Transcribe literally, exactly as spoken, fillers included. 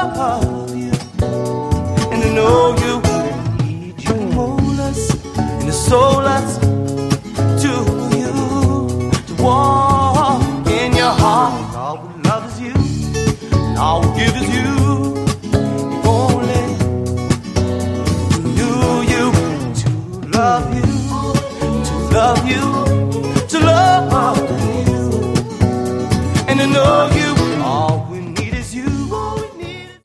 of you. And I know you need your molars and the soul that's